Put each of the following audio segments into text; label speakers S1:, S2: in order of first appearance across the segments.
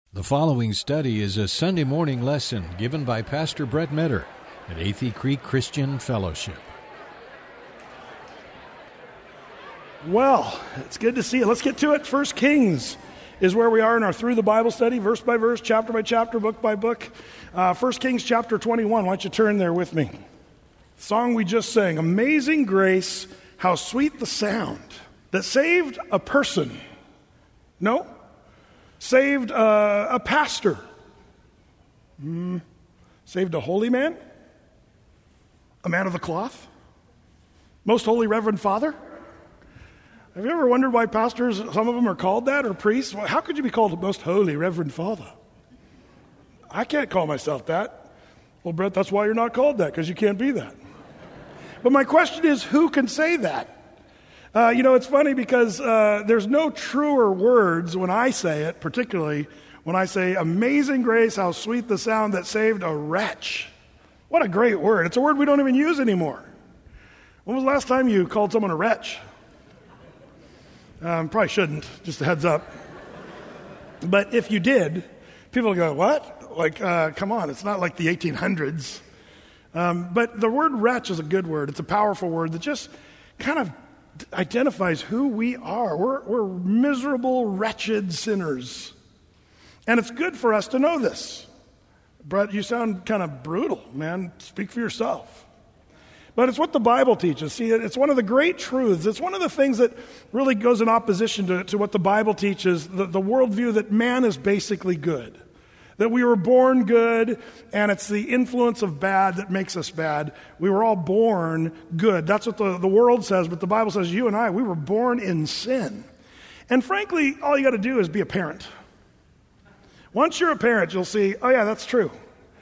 S1: The following study is a Sunday morning lesson given by Pastor Brett Metter at Athey Creek Christian Fellowship.
S2: Well, it's good to see you. Let's get to it. 1 Kings is where we are in our Through the Bible study, verse by verse, chapter by chapter, book by book. 1 Kings chapter 21. Why don't you turn there with me? The song we just sang, Amazing Grace, how sweet the sound that saved a person. No? Saved a pastor. Saved a holy man? A man of the cloth? Most Holy Reverend Father? Have you ever wondered why pastors, some of them are called that, or priests? Well, how could you be called the Most Holy Reverend Father? I can't call myself that. Well, Brett, that's why you're not called that, because you can't be that. But my question is, who can say that? It's funny because there's no truer words when I say it, particularly when I say, Amazing grace, how sweet the sound that saved a wretch. What a great word. It's a word we don't even use anymore. When was the last time you called someone a wretch? Probably shouldn't, just a heads up. But if you did, people go, what? Come on, it's not like the 1800s. But the word wretch is a good word. It's a powerful word that just kind of identifies who we are. We're miserable, wretched sinners. And it's good for us to know this. Brett, you sound kind of brutal, man. Speak for yourself. But it's what the Bible teaches. See, it's one of the great truths. It's one of the things that really goes in opposition to what the Bible teaches, the worldview that man is basically good. That we were born good, and it's the influence of bad that makes us bad. We were all born good. That's what the world says, but the Bible says you and I, we were born in sin. And frankly, all you got to do is be a parent. Once you're a parent, you'll see, oh yeah, that's true.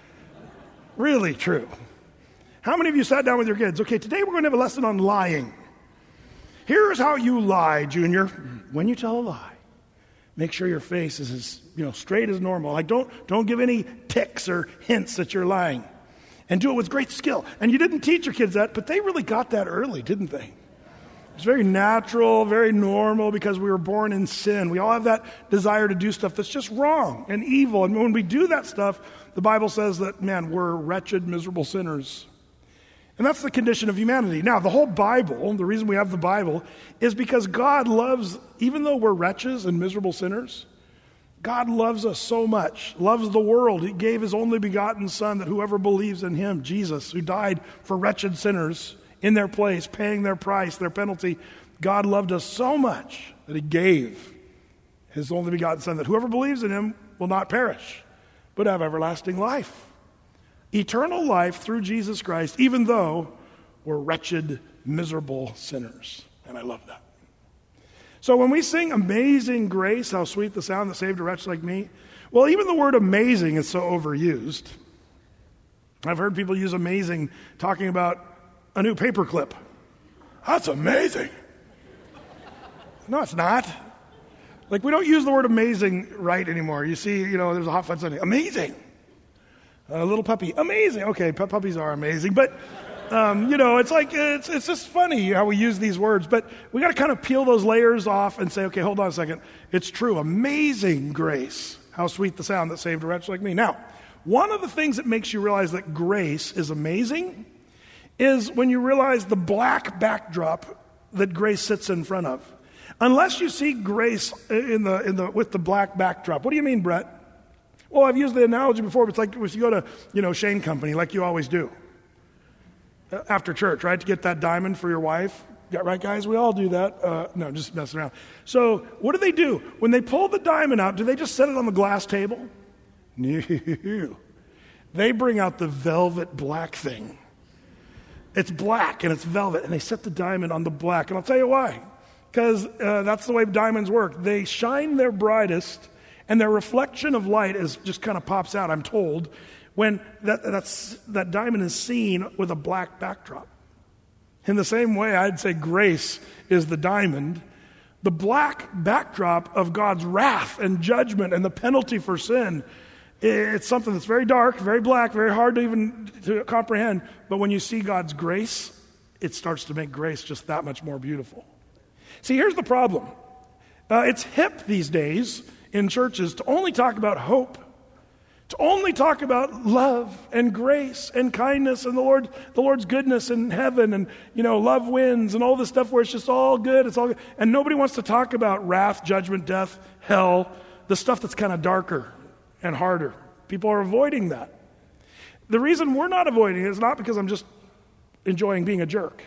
S2: Really true. How many of you sat down with your kids? Okay, today we're going to have a lesson on lying. Here's how you lie, Junior. When you tell a lie, make sure your face is as straight as normal. Like don't give any tics or hints that you're lying. And do it with great skill. And you didn't teach your kids that, but they really got that early, didn't they? It's very natural, very normal, because we were born in sin. We all have that desire to do stuff that's just wrong and evil. And when we do that stuff, the Bible says that, man, we're wretched, miserable sinners. And that's the condition of humanity. Now, the whole Bible, the reason we have the Bible, is because God loves, even though we're wretches and miserable sinners, God loves us so much, loves the world. He gave his only begotten Son that whoever believes in him, Jesus, who died for wretched sinners in their place, paying their price, their penalty, God loved us so much that he gave his only begotten Son that whoever believes in him will not perish, but have everlasting life. Eternal life through Jesus Christ, even though we're wretched, miserable sinners. And I love that. So when we sing Amazing Grace, how sweet the sound that saved a wretch like me, well, even the word amazing is so overused. I've heard people use amazing talking about a new paperclip. That's amazing. No, it's not. We don't use the word amazing right anymore. You see, there's a Hot Fudge Sunday. Amazing. A little puppy, amazing. Okay, puppies are amazing, but it's just funny how we use these words. But we got to kind of peel those layers off and say, okay, hold on a second. It's true, amazing grace. How sweet the sound that saved a wretch like me. Now, one of the things that makes you realize that grace is amazing is when you realize the black backdrop that grace sits in front of. Unless you see grace with the black backdrop. What do you mean, Brett? Well, I've used the analogy before, but it's like if you go to, Shane Company, like you always do. After church, right? To get that diamond for your wife. Yeah, right, guys? We all do that. No, just messing around. So what do they do? When they pull the diamond out, do they just set it on the glass table? No. They bring out the velvet black thing. It's black and it's velvet, and they set the diamond on the black. And I'll tell you why. Because that's the way diamonds work. They shine their brightest, and their reflection of light just kind of pops out, I'm told, when that diamond is seen with a black backdrop. In the same way, I'd say grace is the diamond. The black backdrop of God's wrath and judgment and the penalty for sin, it's something that's very dark, very black, very hard to comprehend. But when you see God's grace, it starts to make grace just that much more beautiful. See, here's the problem. It's hip these days. in churches to only talk about hope, to only talk about love and grace and kindness and the Lord's goodness in heaven and, love wins and all this stuff where it's just all good, it's all good. And nobody wants to talk about wrath, judgment, death, hell, the stuff that's kind of darker and harder. People are avoiding that. The reason we're not avoiding it is not because I'm just enjoying being a jerk.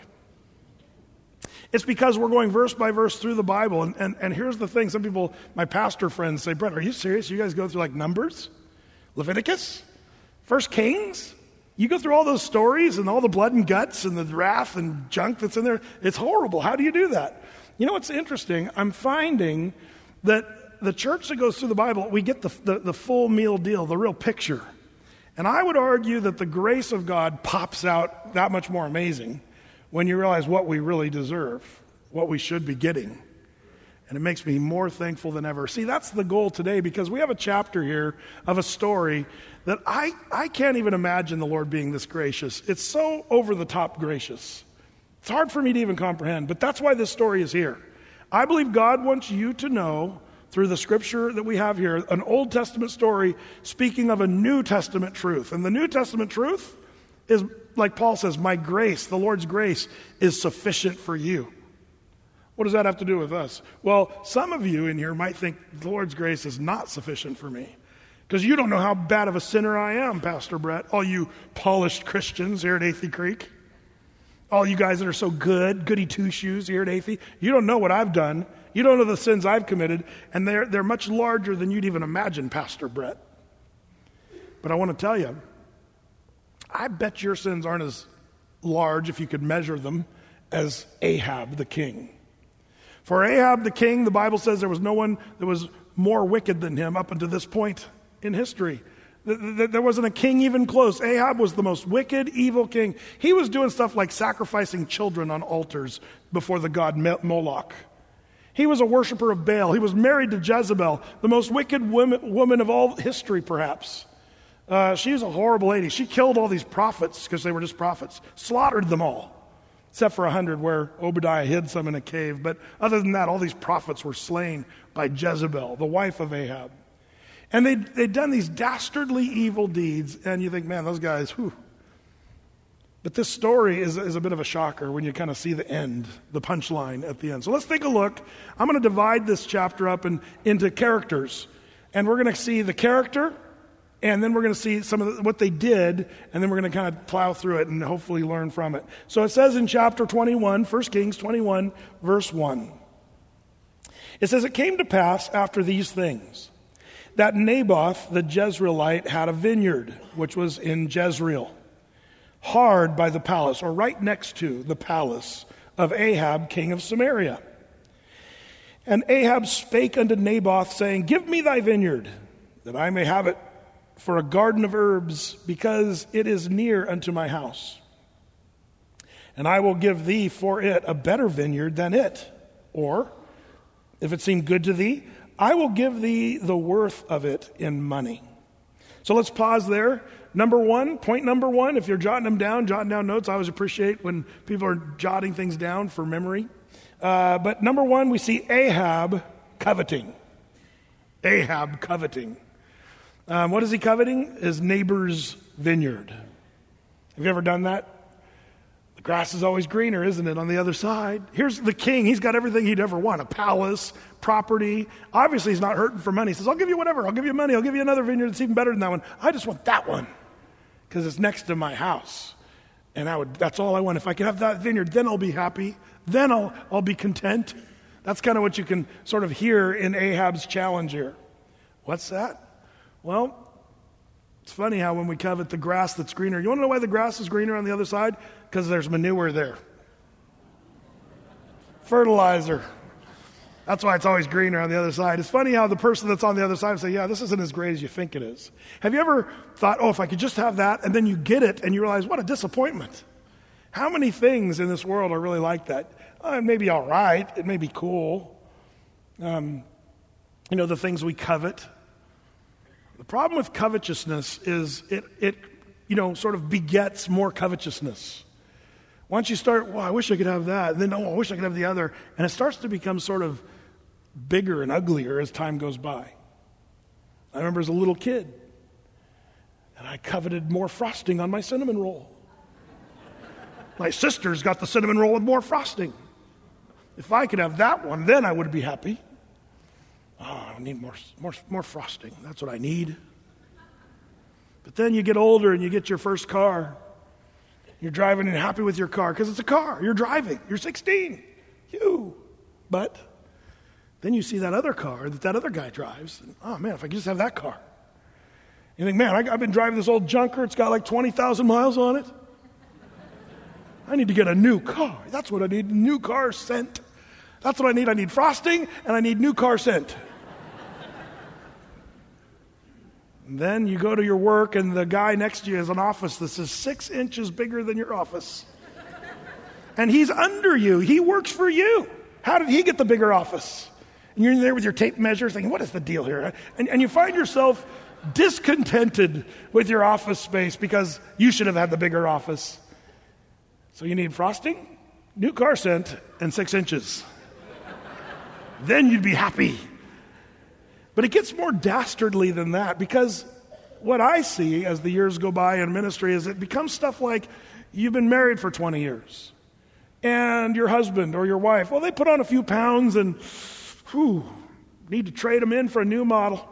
S2: It's because we're going verse by verse through the Bible. And here's the thing. Some people, my pastor friends say, Brett, are you serious? You guys go through like Numbers, Leviticus, 1 Kings? You go through all those stories and all the blood and guts and the wrath and junk that's in there. It's horrible. How do you do that? You know what's interesting? I'm finding that the church that goes through the Bible, we get the full meal deal, the real picture. And I would argue that the grace of God pops out that much more amazing when you realize what we really deserve, what we should be getting. And it makes me more thankful than ever. See, that's the goal today, because we have a chapter here of a story that I can't even imagine the Lord being this gracious. It's so over-the-top gracious. It's hard for me to even comprehend, but that's why this story is here. I believe God wants you to know, through the scripture that we have here, an Old Testament story speaking of a New Testament truth. And the New Testament truth is, like Paul says, my grace, the Lord's grace, is sufficient for you. What does that have to do with us? Well, some of you in here might think the Lord's grace is not sufficient for me, because you don't know how bad of a sinner I am, Pastor Brett. All you polished Christians here at Athey Creek, all you guys that are so good, goody two-shoes here at Athey, you don't know what I've done. You don't know the sins I've committed, and they're much larger than you'd even imagine, Pastor Brett. But I want to tell you, I bet your sins aren't as large, if you could measure them, as Ahab the king. For Ahab the king, the Bible says there was no one that was more wicked than him up until this point in history. There wasn't a king even close. Ahab was the most wicked, evil king. He was doing stuff like sacrificing children on altars before the god Moloch. He was a worshiper of Baal. He was married to Jezebel, the most wicked woman of all history, perhaps. She was a horrible lady. She killed all these prophets because they were just prophets, slaughtered them all, except for 100 where Obadiah hid some in a cave. But other than that, all these prophets were slain by Jezebel, the wife of Ahab. And they'd done these dastardly evil deeds, and you think, man, those guys, whew. But this story is a bit of a shocker when you kind of see the end, the punchline at the end. So let's take a look. I'm going to divide this chapter up into characters. And we're going to see the character, and then we're going to see some of what they did, and then we're going to kind of plow through it and hopefully learn from it. So it says in chapter 21, 1 Kings 21, verse 1. It says, it came to pass after these things that Naboth the Jezreelite had a vineyard, which was in Jezreel, hard by the palace, or right next to the palace of Ahab, king of Samaria. And Ahab spake unto Naboth, saying, give me thy vineyard, that I may have it for a garden of herbs, because it is near unto my house. And I will give thee for it a better vineyard than it. Or, if it seem good to thee, I will give thee the worth of it in money. So let's pause there. Point number one, if you're jotting down notes, I always appreciate when people are jotting things down for memory. But number one, we see Ahab coveting. Ahab coveting. What is he coveting? His neighbor's vineyard. Have you ever done that? The grass is always greener, isn't it, on the other side? Here's the king. He's got everything he'd ever want, a palace, property. Obviously, he's not hurting for money. He says, I'll give you whatever. I'll give you money. I'll give you another vineyard that's even better than that one. I just want that one because it's next to my house. And that's all I want. If I can have that vineyard, then I'll be happy. Then I'll be content. That's kind of what you can sort of hear in Ahab's challenge here. What's that? Well, it's funny how when we covet the grass that's greener, you want to know why the grass is greener on the other side? Because there's manure there. Fertilizer. That's why it's always greener on the other side. It's funny how the person that's on the other side will say, yeah, this isn't as great as you think it is. Have you ever thought, oh, if I could just have that, and then you get it and you realize, what a disappointment. How many things in this world are really like that? It may be all right. It may be cool. The things we covet. The problem with covetousness is it sort of begets more covetousness. Once you start, well, I wish I could have that, and then, I wish I could have the other, and it starts to become sort of bigger and uglier as time goes by. I remember as a little kid, and I coveted more frosting on my cinnamon roll. My sister's got the cinnamon roll with more frosting. If I could have that one, then I would be happy. Oh, I need more frosting. That's what I need. But then you get older and you get your first car. You're driving and happy with your car because it's a car. You're driving. You're 16. But then you see that other car that other guy drives. And, oh, man, if I could just have that car. You think, man, I've been driving this old junker. It's got like 20,000 miles on it. I need to get a new car. That's what I need, new car scent. That's what I need. I need frosting, and I need new car scent. And then you go to your work, and the guy next to you has an office that's 6 inches bigger than your office. And he's under you. He works for you. How did he get the bigger office? And you're in there with your tape measure thinking, what is the deal here? And you find yourself discontented with your office space because you should have had the bigger office. So you need frosting, new car scent, and 6 inches. Then you'd be happy. But it gets more dastardly than that, because what I see as the years go by in ministry is it becomes stuff like you've been married for 20 years. And your husband or your wife, well, they put on a few pounds and, need to trade them in for a new model.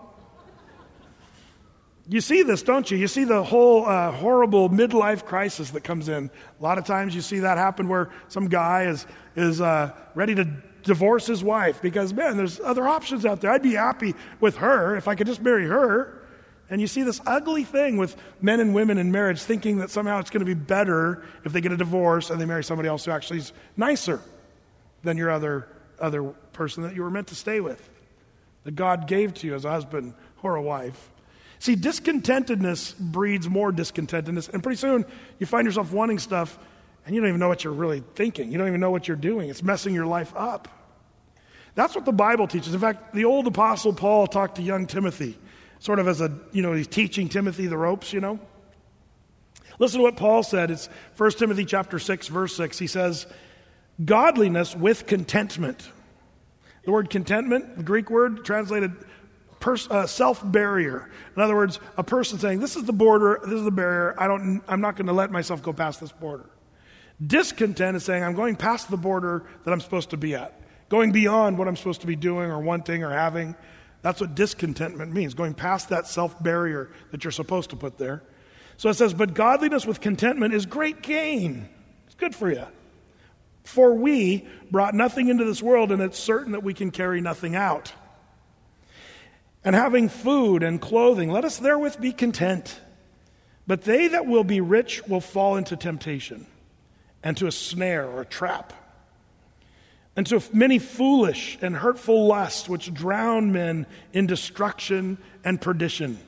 S2: You see this, don't you? You see the whole horrible midlife crisis that comes in. A lot of times you see that happen where some guy is ready to divorce his wife because, man, there's other options out there. I'd be happy with her if I could just marry her. And you see this ugly thing with men and women in marriage thinking that somehow it's going to be better if they get a divorce and they marry somebody else who actually is nicer than your other person that you were meant to stay with, that God gave to you as a husband or a wife. See, discontentedness breeds more discontentedness, and pretty soon you find yourself wanting stuff and you don't even know what you're really thinking. You don't even know what you're doing. It's messing your life up. That's what the Bible teaches. In fact, the old apostle Paul talked to young Timothy, sort of as he's teaching Timothy the ropes, Listen to what Paul said. It's 1 Timothy chapter 6, verse 6. He says, godliness with contentment. The word contentment, the Greek word translated self-barrier. In other words, a person saying, this is the border, this is the barrier, I'm not going to let myself go past this border. Discontent is saying, I'm going past the border that I'm supposed to be at. Going beyond what I'm supposed to be doing or wanting or having. That's what discontentment means, going past that self-barrier that you're supposed to put there. So it says, but godliness with contentment is great gain. It's good for you. For we brought nothing into this world, and it's certain that we can carry nothing out. And having food and clothing, let us therewith be content. But they that will be rich will fall into temptation, and to a snare or a trap, and to many foolish and hurtful lusts, which drown men in destruction and perdition.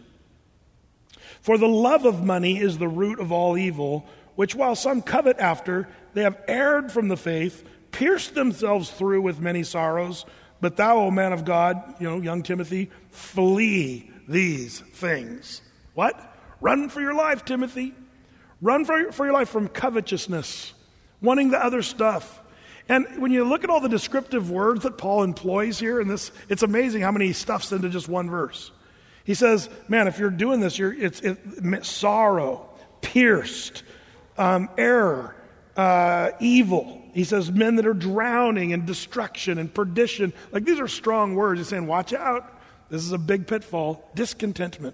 S2: For the love of money is the root of all evil, which while some covet after, they have erred from the faith, pierced themselves through with many sorrows. But thou, O man of God, young Timothy, flee these things. What? Run for your life, Timothy. Run for your life from covetousness, wanting the other stuff. And when you look at all the descriptive words that Paul employs here in this, it's amazing how many he stuffs into just one verse. He says, man, if you're doing this, it's sorrow, pierced, error, evil. He says men that are drowning in destruction and perdition. Like, these are strong words. He's saying, watch out. This is a big pitfall. Discontentment.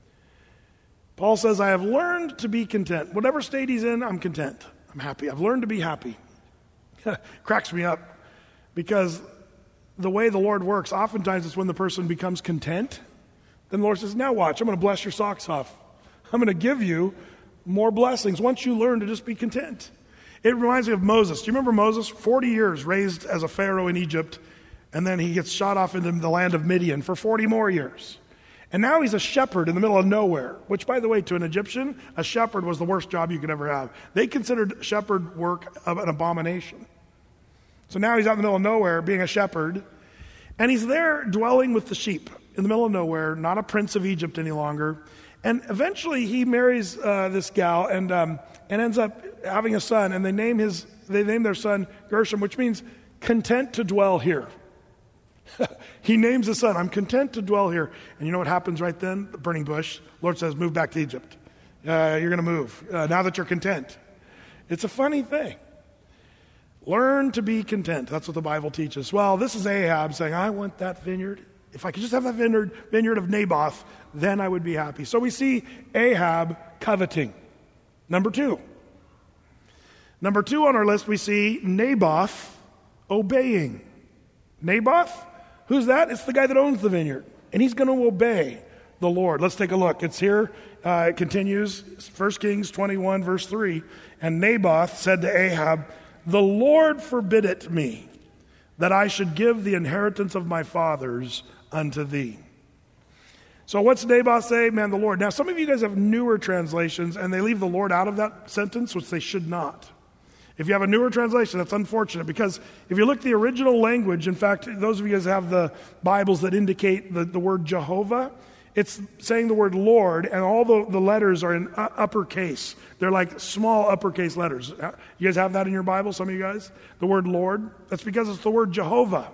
S2: Paul says, I have learned to be content. Whatever state he's in, I'm content. I'm happy. I've learned to be happy. Cracks me up, because the way the Lord works, oftentimes it's when the person becomes content, then the Lord says, now watch, I'm going to bless your socks off. I'm going to give you more blessings once you learn to just be content. It reminds me of Moses. Do you remember Moses? 40 years raised as a Pharaoh in Egypt, and then he gets shot off into the land of Midian for 40 more years. And now he's a shepherd in the middle of nowhere, which, by the way, to an Egyptian, a shepherd was the worst job you could ever have. They considered shepherd work an abomination. So now he's out in the middle of nowhere being a shepherd, and he's there dwelling with the sheep in the middle of nowhere, not a prince of Egypt any longer. And eventually he marries this gal and ends up having a son, and they name their son Gershom, which means content to dwell here. He names his son, I'm content to dwell here. And you know what happens right then? The burning bush. Lord says, move back to Egypt. You're going to move now that you're content. It's a funny thing. Learn to be content. That's what the Bible teaches. Well, this is Ahab saying, I want that vineyard. If I could just have that vineyard of Naboth, then I would be happy. So we see Ahab coveting. Number two on our list, we see Naboth obeying. Naboth? Who's that? It's the guy that owns the vineyard. And he's going to obey the Lord. Let's take a look. It's here. It continues. 1 Kings 21, verse 3. And Naboth said to Ahab, the Lord forbid it me, that I should give the inheritance of my fathers unto thee. So what's Naboth say? Man, the Lord. Now, some of you guys have newer translations, and they leave the Lord out of that sentence, which they should not. If you have a newer translation, that's unfortunate, because if you look at the original language, in fact, those of you guys have the Bibles that indicate the word Jehovah, it's saying the word Lord, and all the letters are in uppercase. They're like small uppercase letters. You guys have that in your Bible, some of you guys? The word Lord? That's because it's the word Jehovah.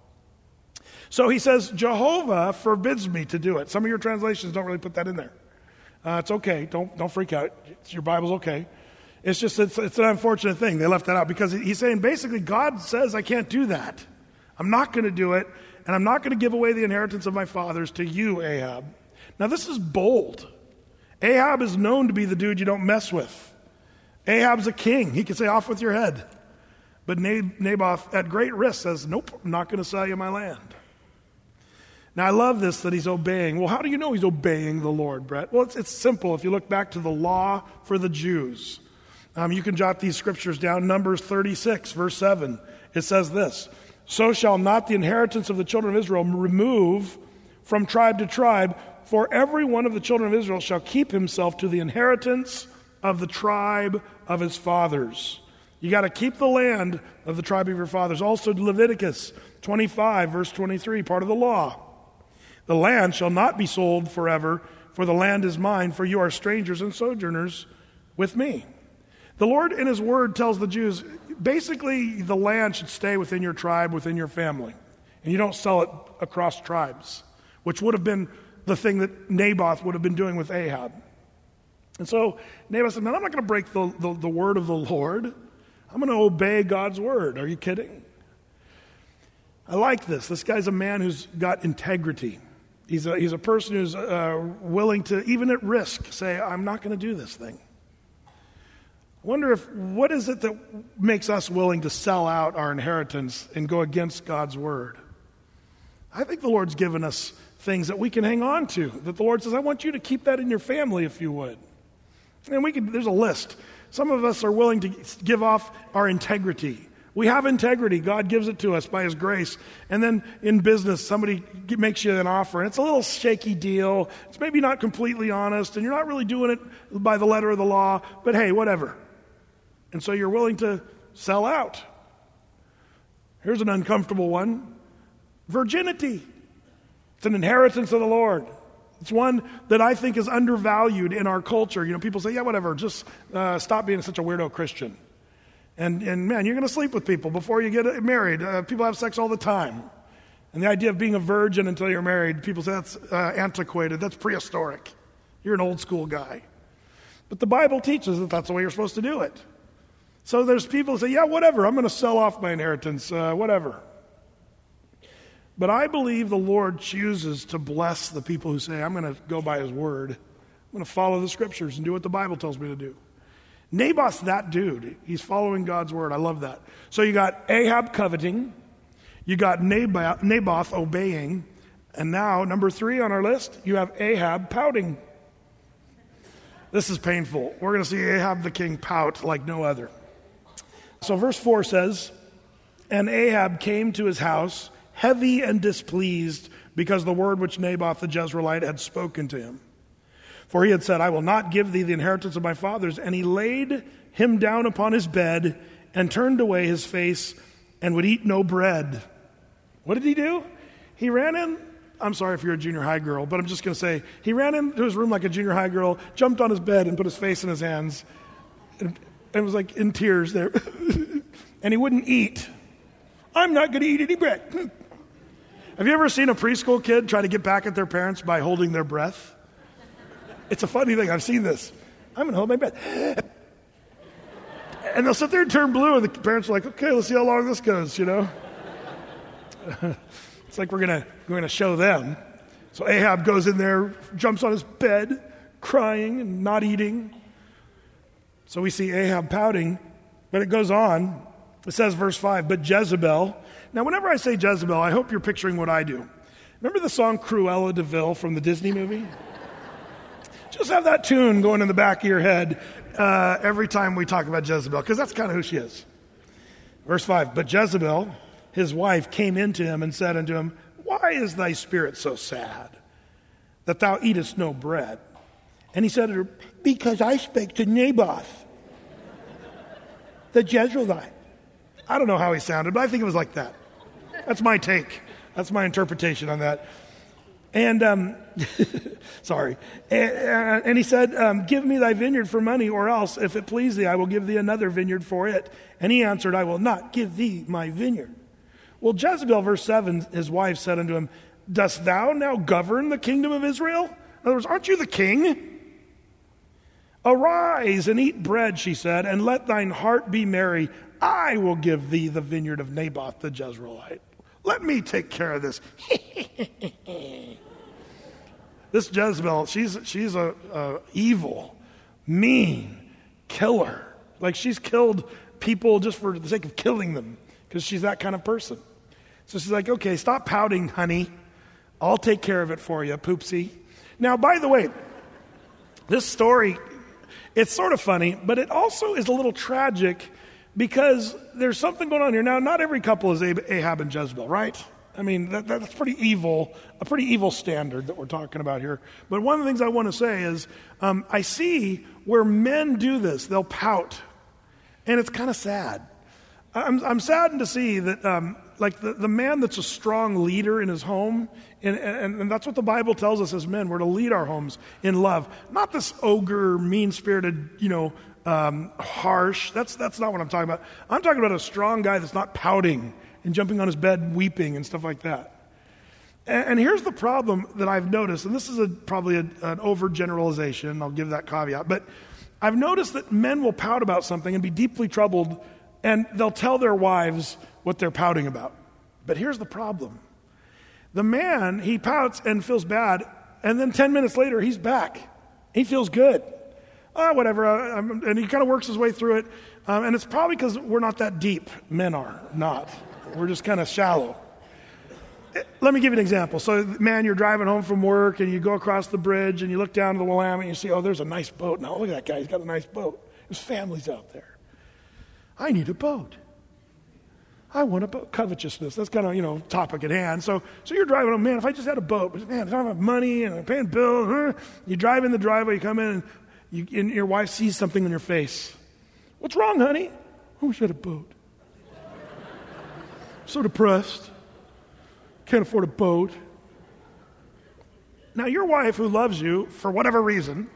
S2: So he says, Jehovah forbids me to do it. Some of your translations don't really put that in there. It's okay. Don't freak out. Your Bible's okay. It's just, it's an unfortunate thing. They left that out because he's saying basically God says I can't do that. I'm not going to do it, and I'm not going to give away the inheritance of my fathers to you, Ahab. Now this is bold. Ahab is known to be the dude you don't mess with. Ahab's a king. He can say, off with your head. But Naboth, at great risk, says, nope, I'm not going to sell you my land. Now I love this, that he's obeying. Well, how do you know he's obeying the Lord, Brett? Well, it's simple. If you look back to the law for the Jews, you can jot these scriptures down. Numbers 36, verse 7. It says this, so shall not the inheritance of the children of Israel remove from tribe to tribe, for every one of the children of Israel shall keep himself to the inheritance of the tribe of his fathers. You got to keep the land of the tribe of your fathers. Also Leviticus 25, verse 23, part of the law. The land shall not be sold forever, for the land is mine, for you are strangers and sojourners with me. The Lord in his word tells the Jews, basically the land should stay within your tribe, within your family. And you don't sell it across tribes, which would have been the thing that Naboth would have been doing with Ahab. And so Naboth said, man, I'm not going to break the word of the Lord. I'm going to obey God's word. Are you kidding? I like this. This guy's a man who's got integrity. He's a person who's willing to, even at risk, say, I'm not going to do this thing. I wonder what is it that makes us willing to sell out our inheritance and go against God's word? I think the Lord's given us things that we can hang on to, that the Lord says, I want you to keep that in your family if you would. And there's a list. Some of us are willing to give off our integrity. We have integrity. God gives it to us by his grace. And then in business, somebody makes you an offer, and it's a little shaky deal. It's maybe not completely honest, and you're not really doing it by the letter of the law, but hey, whatever. And so you're willing to sell out. Here's an uncomfortable one. Virginity. It's an inheritance of the Lord. It's one that I think is undervalued in our culture. You know, people say, yeah, whatever, just stop being such a weirdo Christian. And man, you're going to sleep with people before you get married. People have sex all the time. And the idea of being a virgin until you're married, people say that's antiquated, that's prehistoric. You're an old school guy. But the Bible teaches that that's the way you're supposed to do it. So there's people who say, yeah, whatever, I'm going to sell off my inheritance, whatever. But I believe the Lord chooses to bless the people who say, I'm going to go by his word. I'm going to follow the scriptures and do what the Bible tells me to do. Naboth's that dude. He's following God's word. I love that. So you got Ahab coveting. You got Naboth obeying. And now, number 3 on our list, you have Ahab pouting. This is painful. We're going to see Ahab the king pout like no other. So verse 4 says, and Ahab came to his house heavy and displeased because the word which Naboth the Jezreelite had spoken to him. For he had said, I will not give thee the inheritance of my fathers. And he laid him down upon his bed and turned away his face and would eat no bread. What did he do? He ran in. I'm sorry if you're a junior high girl, but I'm just going to say, he ran into his room like a junior high girl, jumped on his bed and put his face in his hands, and was like in tears there. And he wouldn't eat. I'm not going to eat any bread. Have you ever seen a preschool kid try to get back at their parents by holding their breath? It's a funny thing. I've seen this. I'm going to hold my breath. And they'll sit there and turn blue, and the parents are like, okay, let's see how long this goes, you know? It's like we're going to show them. So Ahab goes in there, jumps on his bed, crying and not eating. So we see Ahab pouting, but it goes on. It says, verse 5, but Jezebel. Now, whenever I say Jezebel, I hope you're picturing what I do. Remember the song Cruella de Vil from the Disney movie? Just have that tune going in the back of your head every time we talk about Jezebel, because that's kind of who she is. Verse 5, but Jezebel, his wife, came into him and said unto him, why is thy spirit so sad, that thou eatest no bread? And he said to her, because I spake to Naboth, the Jezreelite. I don't know how he sounded, but I think it was like that. That's my take. That's my interpretation on that. And, sorry. And he said, give me thy vineyard for money, or else, if it please thee, I will give thee another vineyard for it. And he answered, I will not give thee my vineyard. Well, Jezebel, verse 7, his wife said unto him, dost thou now govern the kingdom of Israel? In other words, aren't you the king? Arise and eat bread, she said, and let thine heart be merry. I will give thee the vineyard of Naboth the Jezreelite. Let me take care of this. This Jezebel, she's a evil, mean killer. Like, she's killed people just for the sake of killing them, because she's that kind of person. So she's like, okay, stop pouting, honey. I'll take care of it for you, poopsie. Now, by the way, this story, it's sort of funny, but it also is a little tragic, because there's something going on here. Now, not every couple is Ahab and Jezebel, right? I mean, that's pretty evil, a pretty evil standard that we're talking about here. But one of the things I want to say is, I see where men do this. They'll pout, and it's kind of sad. I'm saddened to see that, like the man that's a strong leader in his home, and that's what the Bible tells us as men. We're to lead our homes in love. Not this ogre, mean-spirited, harsh. That's not what I'm talking about. I'm talking about a strong guy that's not pouting and jumping on his bed weeping and stuff like that. And here's the problem that I've noticed, and this is probably an overgeneralization. I'll give that caveat. But I've noticed that men will pout about something and be deeply troubled, and they'll tell their wives what they're pouting about. But here's the problem. The man, he pouts and feels bad, and then 10 minutes later, he's back. He feels good. Whatever. And he kind of works his way through it. And it's probably because we're not that deep. Men are not. We're just kind of shallow. Let me give you an example. So, man, you're driving home from work, and you go across the bridge, and you look down to the Willamette, and you see, oh, there's a nice boat. Now, look at that guy. He's got a nice boat. His family's out there. I need a boat. I want a boat. Covetousness. That's kind of, topic at hand. So you're driving home, man, if I just had a boat, but man, I don't have money and I'm paying bills. You drive in the driveway, you come in, and your wife sees something on your face. What's wrong, honey? I wish I had a boat. I'm so depressed. Can't afford a boat. Now, your wife, who loves you for whatever reason,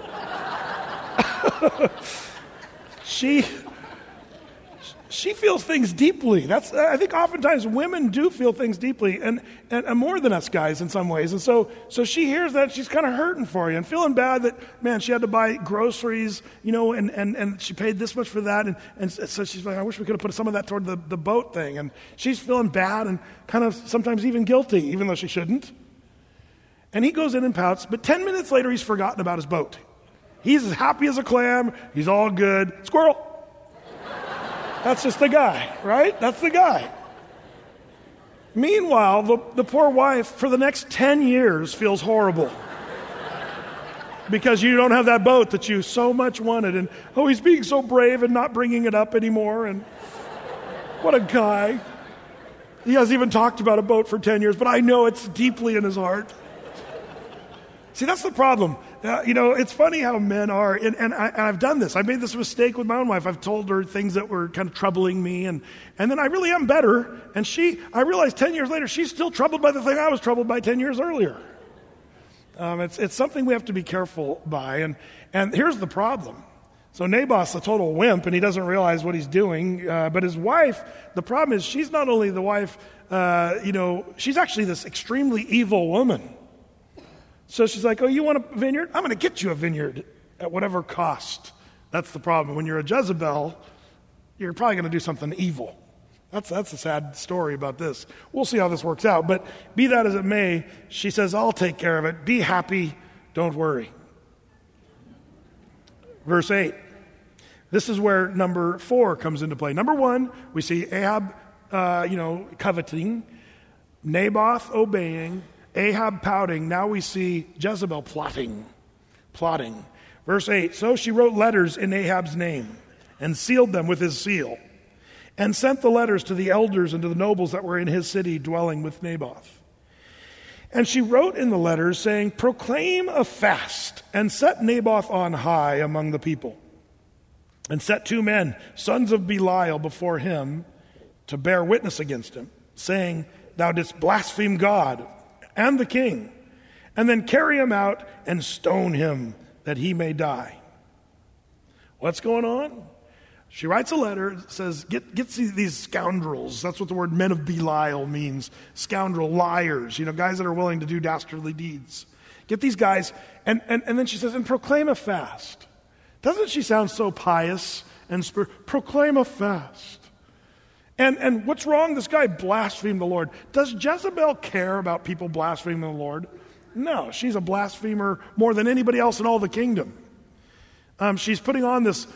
S2: she feels things deeply. I think oftentimes women do feel things deeply, and more than us guys in some ways. And so she hears that, she's kind of hurting for you and feeling bad that, man, she had to buy groceries, and she paid this much for that. And so she's like, I wish we could have put some of that toward the boat thing. And she's feeling bad and kind of sometimes even guilty, even though she shouldn't. And he goes in and pouts, but 10 minutes later, he's forgotten about his boat. He's as happy as a clam. He's all good. Squirrel. That's just the guy, right? That's the guy. Meanwhile, the poor wife, for the next 10 years, feels horrible. Because you don't have that boat that you so much wanted. And, oh, he's being so brave and not bringing it up anymore. And what a guy. He hasn't even talked about a boat for 10 years, but I know it's deeply in his heart. See, that's the problem. It's funny how men are, and I've done this. I made this mistake with my own wife. I've told her things that were kind of troubling me, and then I really am better. And I realized 10 years later, she's still troubled by the thing I was troubled by 10 years earlier. It's something we have to be careful by. And here's the problem. So Naboth's a total wimp, and he doesn't realize what he's doing. But his wife, the problem is she's not only the wife, she's actually this extremely evil woman. So she's like, oh, you want a vineyard? I'm going to get you a vineyard at whatever cost. That's the problem. When you're a Jezebel, you're probably going to do something evil. That's a sad story about this. We'll see how this works out. But be that as it may, she says, I'll take care of it. Be happy. Don't worry. Verse 8. This is where number 4 comes into play. Number 1, we see Ahab, coveting, Naboth obeying, Ahab pouting. Now we see Jezebel plotting. Verse 8, so she wrote letters in Ahab's name and sealed them with his seal and sent the letters to the elders and to the nobles that were in his city dwelling with Naboth. And she wrote in the letters saying, proclaim a fast and set Naboth on high among the people. And set 2 men, sons of Belial, before him to bear witness against him, saying, thou didst blaspheme God and the king, and then carry him out and stone him that he may die. What's going on? She writes a letter, says, get these scoundrels. That's what the word men of Belial means. Scoundrel, liars, guys that are willing to do dastardly deeds. Get these guys, and then she says, and proclaim a fast. Doesn't she sound so pious and proclaim a fast? And what's wrong? This guy blasphemed the Lord. Does Jezebel care about people blaspheming the Lord? No, she's a blasphemer more than anybody else in all the kingdom. She's putting on this,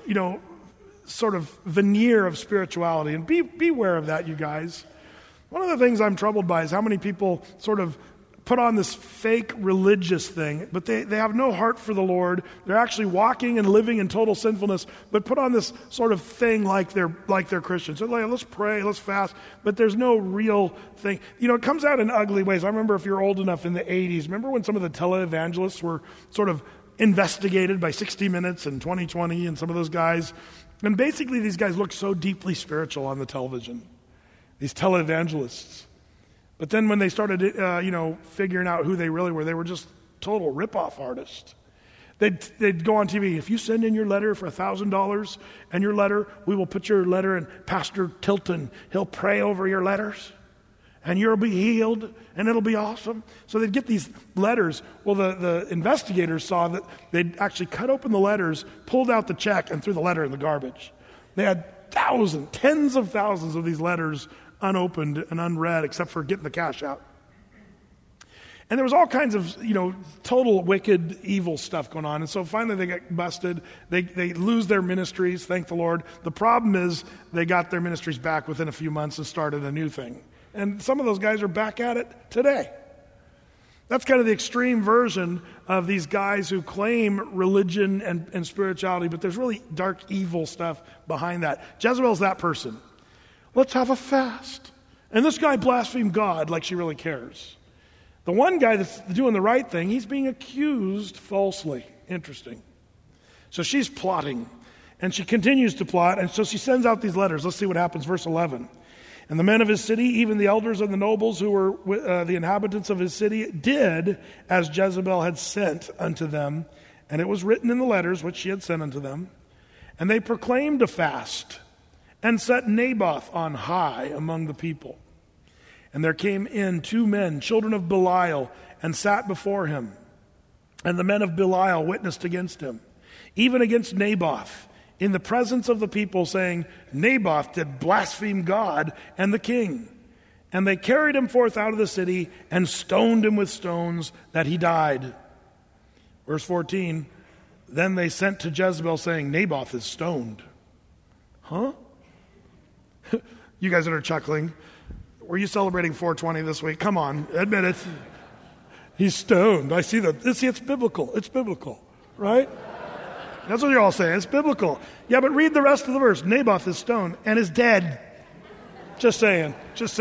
S2: sort of veneer of spirituality. And beware of that, you guys. One of the things I'm troubled by is how many people sort of put on this fake religious thing, but they have no heart for the Lord. They're actually walking and living in total sinfulness, but put on this sort of thing like they're Christians. So let's pray, let's fast, but there's no real thing. It comes out in ugly ways. I remember, if you're old enough, in the 80s, remember when some of the televangelists were sort of investigated by 60 Minutes and 2020 and some of those guys? And basically these guys looked so deeply spiritual on the television, these televangelists. But then when they started, figuring out who they really were just total rip-off artists. They'd go on TV. If you send in your letter for $1,000 and your letter, we will put your letter in Pastor Tilton. He'll pray over your letters, and you'll be healed, and it'll be awesome. So they'd get these letters. Well, the investigators saw that they'd actually cut open the letters, pulled out the check, and threw the letter in the garbage. They had tens of thousands of these letters unopened and unread, except for getting the cash out. And there was all kinds of, total wicked, evil stuff going on. And so finally they get busted. They lose their ministries, thank the Lord. The problem is they got their ministries back within a few months and started a new thing. And some of those guys are back at it today. That's kind of the extreme version of these guys who claim religion and spirituality, but there's really dark, evil stuff behind that. Jezebel's that person. Let's have a fast. And this guy blasphemed God like she really cares. The one guy that's doing the right thing, he's being accused falsely. Interesting. So she's plotting, and she continues to plot, and so she sends out these letters. Let's see what happens. Verse 11. And the men of his city, even the elders and the nobles who were the inhabitants of his city, did as Jezebel had sent unto them. And it was written in the letters which she had sent unto them. And they proclaimed a fast and set Naboth on high among the people. And there came in 2 men, children of Belial, and sat before him. And the men of Belial witnessed against him, even against Naboth, in the presence of the people, saying, Naboth did blaspheme God and the king. And they carried him forth out of the city and stoned him with stones that he died. Verse 14, then they sent to Jezebel, saying, Naboth is stoned. Huh? You guys that are chuckling, were you celebrating 420 this week? Come on, admit it. He's stoned. I see that. See, it's biblical. It's biblical, right? That's what you're all saying. It's biblical. Yeah, but read the rest of the verse. Naboth is stoned and is dead. Just saying.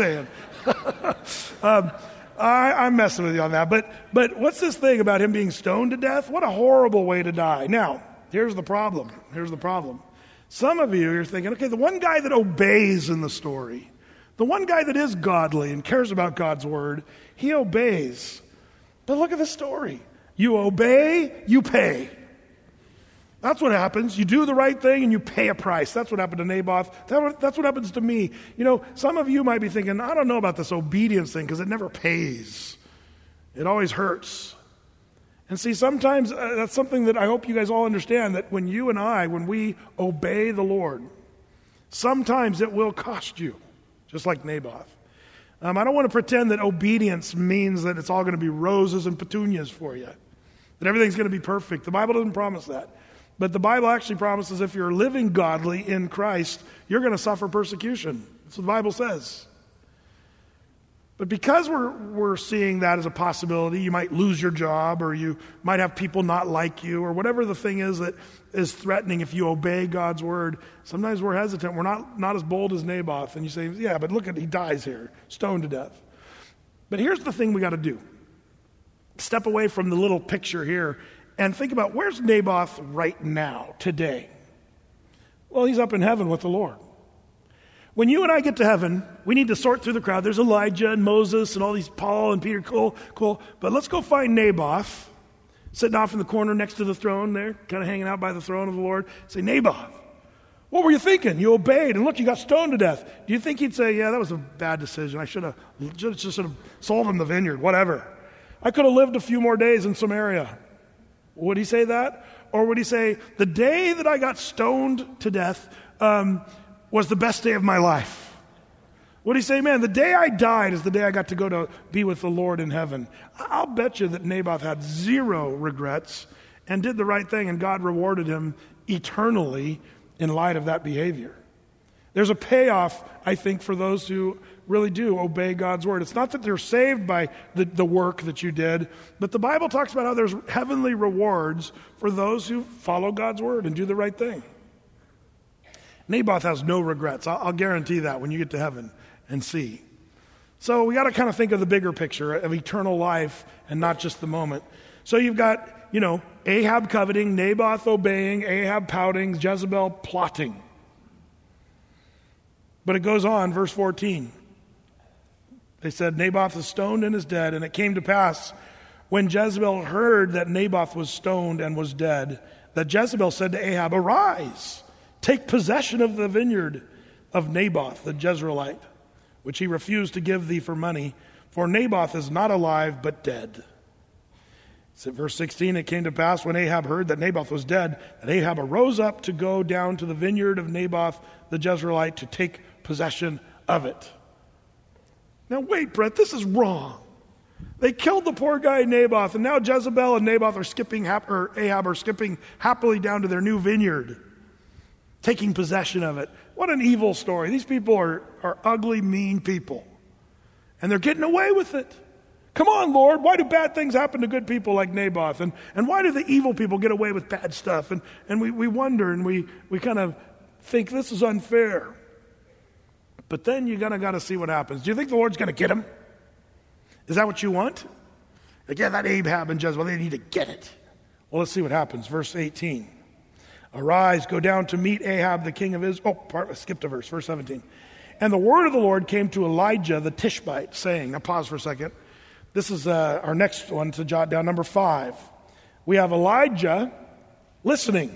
S2: I'm messing with you on that. But what's this thing about him being stoned to death? What a horrible way to die. Now, here's the problem. Some of you are thinking, okay, the one guy that obeys in the story, the one guy that is godly and cares about God's word, he obeys. But look at the story. You obey, you pay. That's what happens. You do the right thing and you pay a price. That's what happened to Naboth. That's what happens to me. Some of you might be thinking, I don't know about this obedience thing because it never pays. It always hurts. And see, sometimes that's something that I hope you guys all understand, that when we obey the Lord, sometimes it will cost you, just like Naboth. I don't want to pretend that obedience means that it's all going to be roses and petunias for you, that everything's going to be perfect. The Bible doesn't promise that. But the Bible actually promises if you're living godly in Christ, you're going to suffer persecution. That's what the Bible says. But because we're seeing that as a possibility, you might lose your job, or you might have people not like you, or whatever the thing is that is threatening if you obey God's word. Sometimes we're hesitant. We're not as bold as Naboth. And you say, yeah, but look, he dies here, stoned to death. But here's the thing we got to do. Step away from the little picture here and think about, where's Naboth right now, today? Well, he's up in heaven with the Lord. When you and I get to heaven, we need to sort through the crowd. There's Elijah and Moses and all these, Paul and Peter, cool. But let's go find Naboth, sitting off in the corner next to the throne there, kind of hanging out by the throne of the Lord. Say, Naboth, what were you thinking? You obeyed, and look, you got stoned to death. Do you think he'd say, yeah, that was a bad decision. I should have just sold him the vineyard, whatever. I could have lived a few more days in Samaria. Would he say that? Or would he say, the day that I got stoned to death was the best day of my life? Would he say, man, the day I died is the day I got to go to be with the Lord in heaven? I'll bet you that Naboth had zero regrets and did the right thing, and God rewarded him eternally in light of that behavior. There's a payoff, I think, for those who really do obey God's word. It's not that they're saved by the work that you did, but the Bible talks about how there's heavenly rewards for those who follow God's word and do the right thing. Naboth has no regrets. I'll guarantee that when you get to heaven and see. So we got to kind of think of the bigger picture of eternal life and not just the moment. So you've got, Ahab coveting, Naboth obeying, Ahab pouting, Jezebel plotting. But it goes on, verse 14. They said, Naboth is stoned and is dead. And it came to pass, when Jezebel heard that Naboth was stoned and was dead, that Jezebel said to Ahab, arise, take possession of the vineyard of Naboth the Jezreelite, which he refused to give thee for money, for Naboth is not alive but dead. So verse 16, it came to pass when Ahab heard that Naboth was dead, that Ahab arose up to go down to the vineyard of Naboth the Jezreelite to take possession of it. Now wait, Brett, this is wrong. They killed the poor guy Naboth, and now Jezebel and Naboth are Ahab are skipping happily down to their new vineyard, taking possession of it. What an evil story. These people are ugly, mean people, and they're getting away with it. Come on, Lord, why do bad things happen to good people like Naboth? And why do the evil people get away with bad stuff? And we wonder, and we kind of think this is unfair. But then you got to see what happens. Do you think the Lord's going to get him? Is that what you want? Like, yeah, that Ahab and Jezebel, they need to get it. Well, let's see what happens. Verse 18. Arise, go down to meet Ahab, the king of Israel. Skip to verse 17. And the word of the Lord came to Elijah the Tishbite, saying, now pause for a second. This is our next one to jot down, number 5. We have Elijah listening.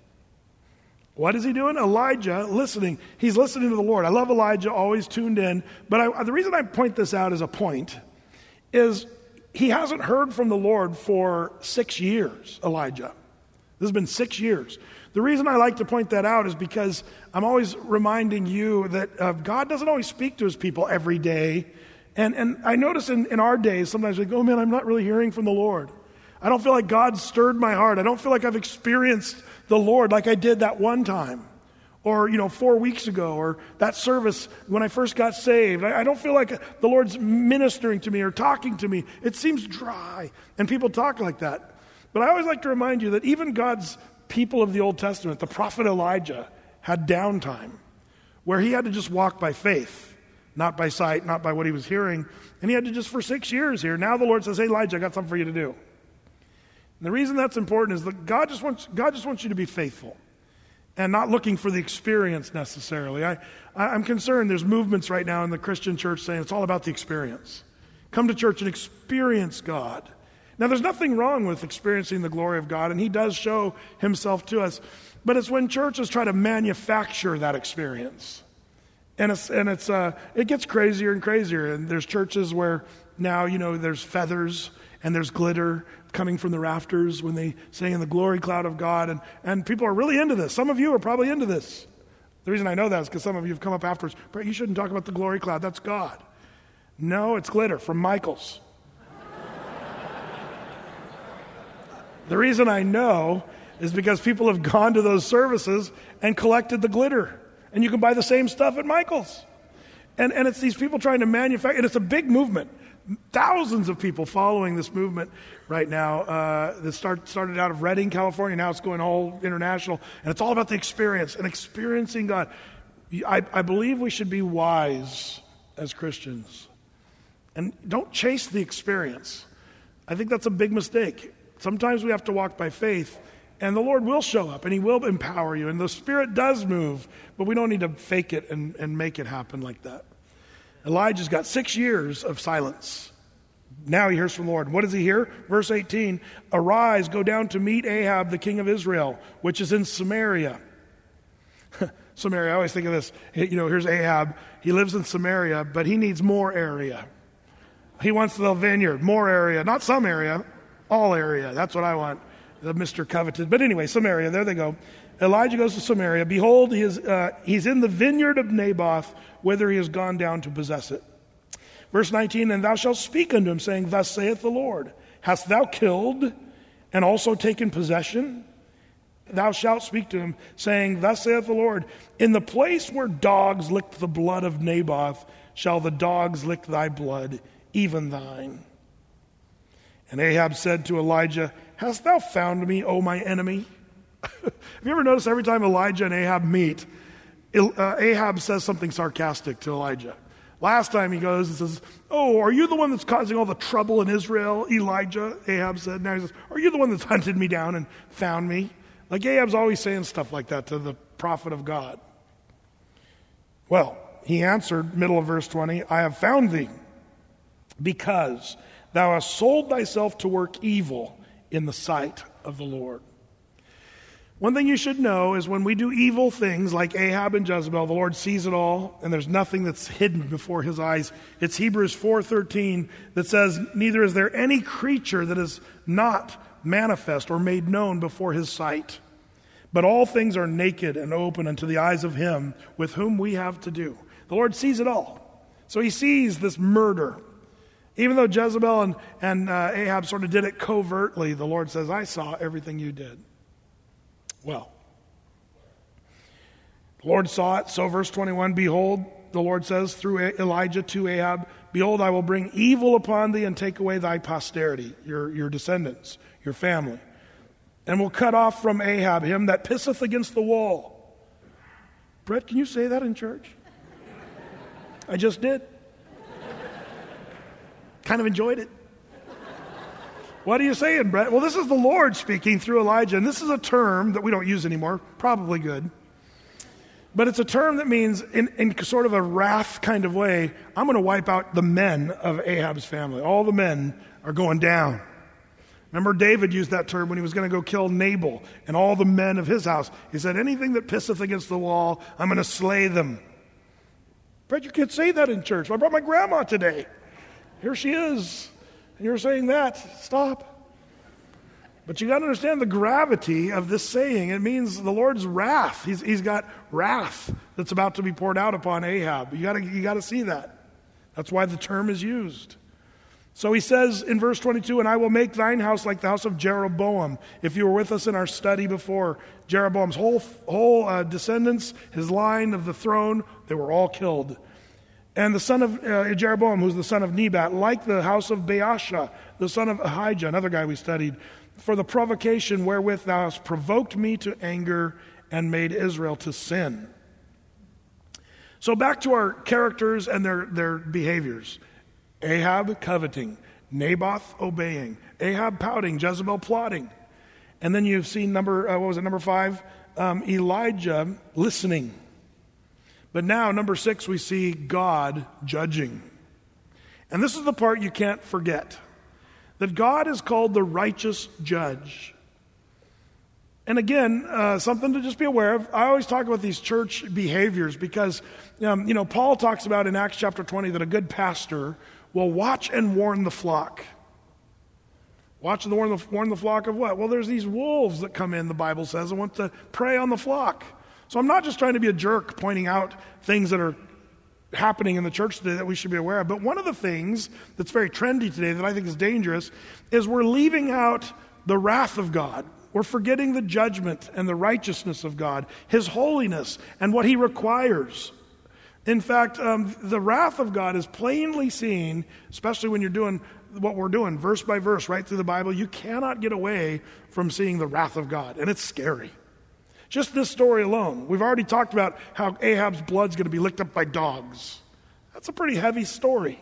S2: What is he doing? Elijah listening. He's listening to the Lord. I love Elijah, always tuned in. But the reason I point this out as a point is he hasn't heard from the Lord for 6 years, Elijah. This has been 6 years. The reason I like to point that out is because I'm always reminding you that God doesn't always speak to his people every day. And I notice in our days, sometimes we go, oh man, I'm not really hearing from the Lord. I don't feel like God stirred my heart. I don't feel like I've experienced the Lord like I did that one time. Or, 4 weeks ago, or that service when I first got saved. I don't feel like the Lord's ministering to me or talking to me. It seems dry. And people talk like that. But I always like to remind you that even God's people of the Old Testament, the prophet Elijah, had downtime where he had to just walk by faith. Not by sight, not by what he was hearing. And he had to just for 6 years here. Now the Lord says, hey, Elijah, I got something for you to do. And the reason that's important is that God just wants you to be faithful and not looking for the experience necessarily. I'm concerned there's movements right now in the Christian church saying it's all about the experience. Come to church and experience God. Now, there's nothing wrong with experiencing the glory of God, and he does show himself to us, but it's when churches try to manufacture that experience. And it gets crazier and crazier, and there's churches where now, there's feathers and there's glitter coming from the rafters when they sing in the glory cloud of God, and people are really into this. Some of you are probably into this. The reason I know that is because some of you have come up afterwards, but you shouldn't talk about the glory cloud, that's God. No, it's glitter from Michael's. The reason I know is because people have gone to those services and collected the glitter. And you can buy the same stuff at Michael's. And it's these people trying to manufacture, and it's a big movement. Thousands of people following this movement right now. This started out of Redding, California. Now it's going all international. And it's all about the experience and experiencing God. I believe we should be wise as Christians. And don't chase the experience. I think that's a big mistake. Sometimes we have to walk by faith, and the Lord will show up, and he will empower you, and the Spirit does move, but we don't need to fake it and make it happen like that. Elijah's got 6 years of silence. Now he hears from the Lord. What does he hear? Verse 18, arise, go down to meet Ahab, the king of Israel, which is in Samaria. Samaria, I always think of this. Here's Ahab. He lives in Samaria, but he needs more area. He wants the vineyard, more area, not some area, all area. That's what I want, the Mr. Coveted. But anyway, Samaria, there they go. Elijah goes to Samaria. Behold, he's in the vineyard of Naboth, whither he has gone down to possess it. Verse 19, and thou shalt speak unto him, saying, thus saith the Lord, hast thou killed and also taken possession? Thou shalt speak to him, saying, thus saith the Lord, in the place where dogs licked the blood of Naboth, shall the dogs lick thy blood, even thine. And Ahab said to Elijah, hast thou found me, O my enemy? Have you ever noticed every time Elijah and Ahab meet, Ahab says something sarcastic to Elijah? Last time he goes and says, oh, are you the one that's causing all the trouble in Israel, Elijah? Ahab said. Now he says, are you the one that's hunted me down and found me? Like Ahab's always saying stuff like that to the prophet of God. Well, he answered, middle of verse 20, I have found thee, because thou hast sold thyself to work evil in the sight of the Lord. One thing you should know is when we do evil things like Ahab and Jezebel, the Lord sees it all, and there's nothing that's hidden before his eyes. It's Hebrews 4:13 that says, neither is there any creature that is not manifest or made known before his sight. But all things are naked and open unto the eyes of him with whom we have to do. The Lord sees it all. So he sees this murder. Even though Jezebel and Ahab sort of did it covertly, the Lord says, I saw everything you did. Well, the Lord saw it. So verse 21, behold, the Lord says through Elijah to Ahab, behold, I will bring evil upon thee and take away thy posterity, your descendants, your family, and will cut off from Ahab him that pisseth against the wall. Brett, can you say that in church? I just did. Kind of enjoyed it. What are you saying, Brett? Well, this is the Lord speaking through Elijah, and this is a term that we don't use anymore, probably good. But it's a term that means, in sort of a wrath kind of way, I'm going to wipe out the men of Ahab's family. All the men are going down. Remember, David used that term when he was going to go kill Nabal and all the men of his house. He said, anything that pisseth against the wall, I'm going to slay them. Brett, you can't say that in church. I brought my grandma today. Here she is. And you're saying that. Stop. But you got to understand the gravity of this saying. It means the Lord's wrath. He's got wrath that's about to be poured out upon Ahab. You got to see that. That's why the term is used. So he says in verse 22, and I will make thine house like the house of Jeroboam. If you were with us in our study before, Jeroboam's whole descendants, his line of the throne, they were all killed. And the son of Jeroboam, who's the son of Nebat, like the house of Baasha, the son of Ahijah, another guy we studied, for the provocation wherewith thou hast provoked me to anger and made Israel to sin. So back to our characters and their behaviors. Ahab coveting, Naboth obeying, Ahab pouting, Jezebel plotting. And then you've seen number 5? Elijah listening. But now, number 6, we see God judging. And this is the part you can't forget. that God is called the righteous judge. And again, something to just be aware of. I always talk about these church behaviors because, Paul talks about in Acts chapter 20 that a good pastor will watch and warn the flock. Watch and warn the flock of what? Well, there's these wolves that come in, the Bible says, and want to prey on the flock. So I'm not just trying to be a jerk pointing out things that are happening in the church today that we should be aware of. But one of the things that's very trendy today that I think is dangerous is we're leaving out the wrath of God. We're forgetting the judgment and the righteousness of God, His holiness, and what He requires. In fact, the wrath of God is plainly seen, especially when you're doing what we're doing, verse by verse, right through the Bible. You cannot get away from seeing the wrath of God, and it's scary. Just this story alone. We've already talked about how Ahab's blood's going to be licked up by dogs. That's a pretty heavy story.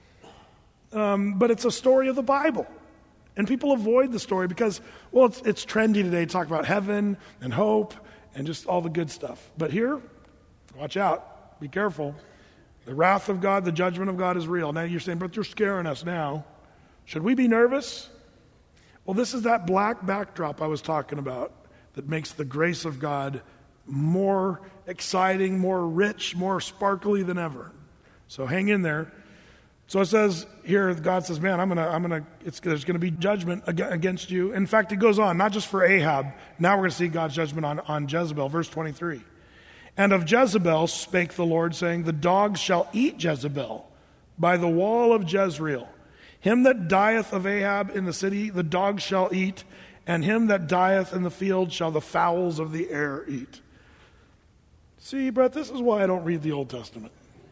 S2: But it's a story of the Bible. And people avoid the story because, well, it's trendy today to talk about heaven and hope and just all the good stuff. But here, watch out. Be careful. The wrath of God, the judgment of God is real. Now you're saying, but you're scaring us now. Should we be nervous? Well, this is that black backdrop I was talking about that makes the grace of God more exciting, more rich, more sparkly than ever. So hang in there. So it says here, God says, man, there's going to be judgment against you. In fact, it goes on, not just for Ahab. Now we're going to see God's judgment on Jezebel. Verse 23. And of Jezebel spake the Lord, saying, the dogs shall eat Jezebel by the wall of Jezreel. Him that dieth of Ahab in the city, the dogs shall eat, and him that dieth in the field shall the fowls of the air eat. See, Brett, this is why I don't read the Old Testament.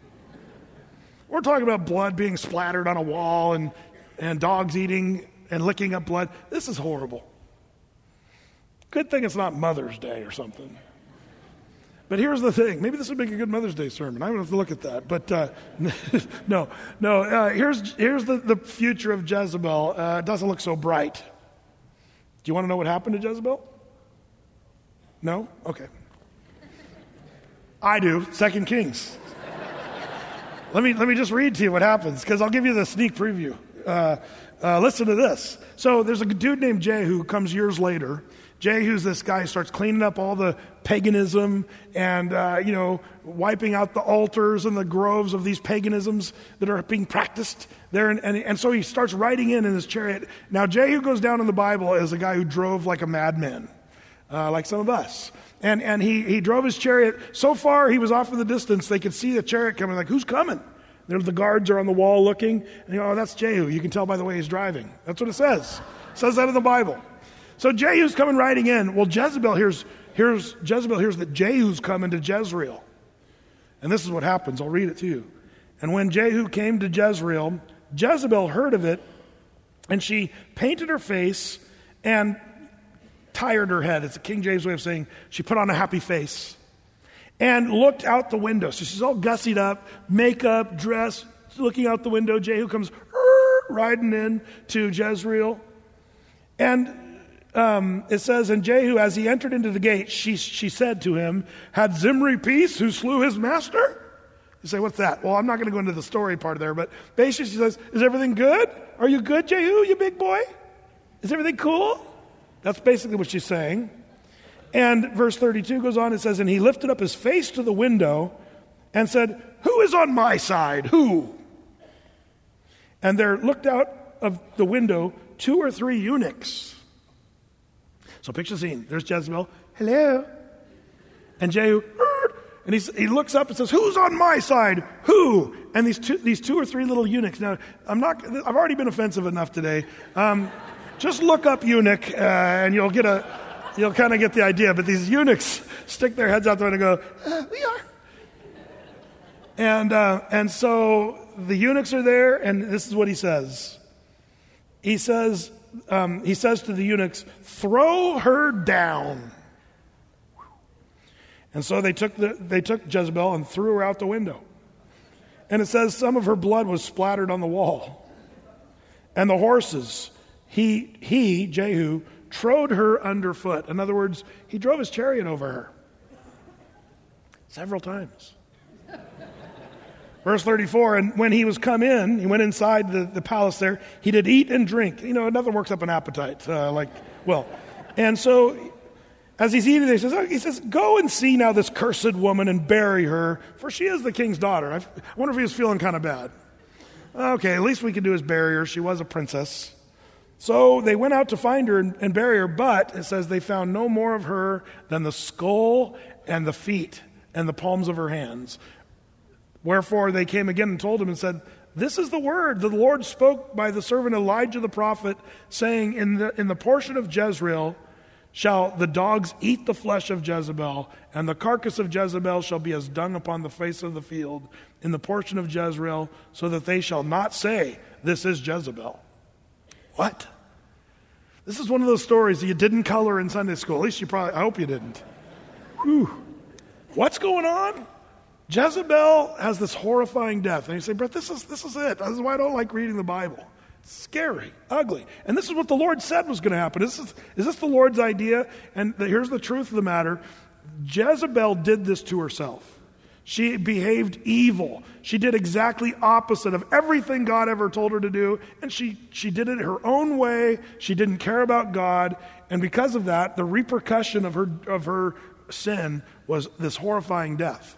S2: We're talking about blood being splattered on a wall and dogs eating and licking up blood. This is horrible. Good thing it's not Mother's Day or something. But here's the thing. Maybe this would make a good Mother's Day sermon. I don't have to look at that. But no. Here's the future of Jezebel. It doesn't look so bright. Do you want to know what happened to Jezebel? No? Okay. I do. 2 Kings. Let me just read to you what happens, because I'll give you the sneak preview. Listen to this. So there's a dude named Jehu who comes years later. Jehu's this guy who starts cleaning up all the paganism and, wiping out the altars and the groves of these paganisms that are being practiced there. And so he starts riding in his chariot. Now, Jehu goes down in the Bible as a guy who drove like a madman, like some of us. And he drove his chariot so far he was off in the distance. They could see the chariot coming, like, who's coming? The guards are on the wall looking. And oh, that's Jehu. You can tell by the way he's driving. That's what it says. It says that in the Bible. So Jehu's coming riding in. Well, Jezebel hears that Jehu's coming to Jezreel. And this is what happens. I'll read it to you. And when Jehu came to Jezreel, Jezebel heard of it, and she painted her face and tired her head. It's a King James way of saying she put on a happy face and looked out the window. So she's all gussied up, makeup, dress, looking out the window. Jehu comes riding in to Jezreel. And it says, and Jehu, as he entered into the gate, she said to him, had Zimri peace who slew his master? You say, what's that? Well, I'm not going to go into the story part there, but basically she says, is everything good? Are you good, Jehu, you big boy? Is everything cool? That's basically what she's saying. And verse 32 goes on, it says, and he lifted up his face to the window and said, who is on my side? Who? And there looked out of the window 2 or 3 eunuchs. So picture the scene. There's Jezebel. Hello. And Jehu, and he looks up and says, who's on my side? Who? And these 2 or 3 little eunuchs. Now, I've already been offensive enough today. Just look up eunuch, and you'll kind of get the idea. But these eunuchs stick their heads out the window and go, we are. And so the eunuchs are there, and this is what he says. He says to the eunuchs, throw her down. And so they took Jezebel and threw her out the window. And it says some of her blood was splattered on the wall. And the horses, he, Jehu, trode her underfoot. In other words, he drove his chariot over her. Several times. Verse 34, and when he was come in, he went inside the palace there, he did eat and drink. Nothing works up an appetite. And so as he's eating, he says, go and see now this cursed woman and bury her, for she is the king's daughter. I wonder if he was feeling kind of bad. Okay, at least we could do is bury her. She was a princess. So they went out to find her and bury her, but it says they found no more of her than the skull and the feet and the palms of her hands. Wherefore they came again and told him and said, this is the word that the Lord spoke by the servant Elijah the prophet, saying, in the portion of Jezreel shall the dogs eat the flesh of Jezebel, and the carcass of Jezebel shall be as dung upon the face of the field in the portion of Jezreel, so that they shall not say, this is Jezebel. What? This is one of those stories that you didn't color in Sunday school. At least I hope you didn't. Whew. What's going on? Jezebel has this horrifying death. And you say, Brett, this is it. This is why I don't like reading the Bible. It's scary, ugly. And this is what the Lord said was going to happen. Is this the Lord's idea? And here's the truth of the matter. Jezebel did this to herself. She behaved evil. She did exactly opposite of everything God ever told her to do. And she did it her own way. She didn't care about God. And because of that, the repercussion of her sin was this horrifying death.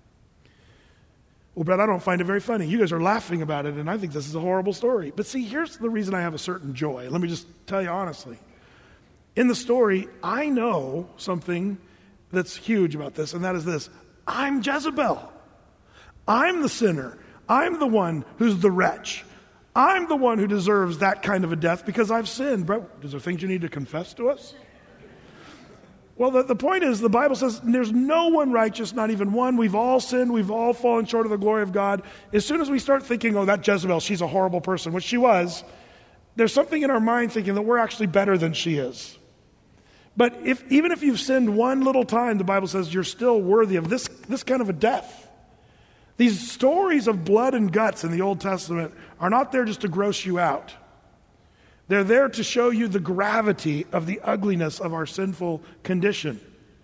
S2: Well, Brett, I don't find it very funny. You guys are laughing about it, and I think this is a horrible story. But see, here's the reason I have a certain joy. Let me just tell you honestly. In the story, I know something that's huge about this, and that is this. I'm Jezebel. I'm the sinner. I'm the one who's the wretch. I'm the one who deserves that kind of a death because I've sinned. Brett, is there things you need to confess to us? Well, the point is, the Bible says there's no one righteous, not even one. We've all sinned. We've all fallen short of the glory of God. As soon as we start thinking, oh, that Jezebel, she's a horrible person, which she was, there's something in our mind thinking that we're actually better than she is. But even if you've sinned one little time, the Bible says you're still worthy of this kind of a death. These stories of blood and guts in the Old Testament are not there just to gross you out. They're there to show you the gravity of the ugliness of our sinful condition.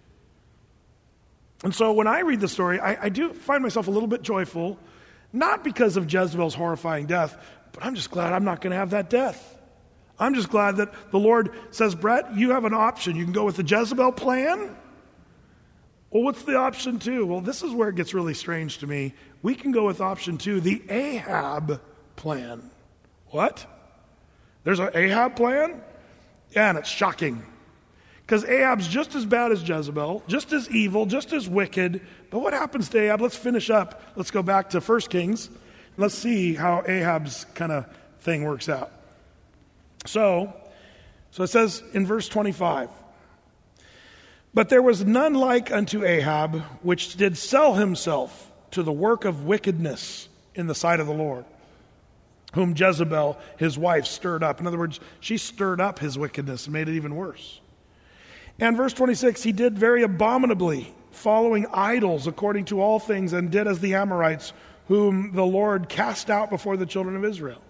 S2: And so when I read the story, I do find myself a little bit joyful, not because of Jezebel's horrifying death, but I'm just glad I'm not going to have that death. I'm just glad that the Lord says, Brett, you have an option. You can go with the Jezebel plan. Well, what's the option 2? Well, this is where it gets really strange to me. We can go with option 2, the Ahab plan. What? There's an Ahab plan? Yeah, and it's shocking. Because Ahab's just as bad as Jezebel, just as evil, just as wicked. But what happens to Ahab? Let's finish up. Let's go back to 1 Kings. Let's see how Ahab's kind of thing works out. So it says in verse 25, but there was none like unto Ahab, which did sell himself to the work of wickedness in the sight of the Lord, whom Jezebel, his wife, stirred up. In other words, she stirred up his wickedness and made it even worse. And verse 26, he did very abominably, following idols according to all things, and did as the Amorites, whom the Lord cast out before the children of Israel.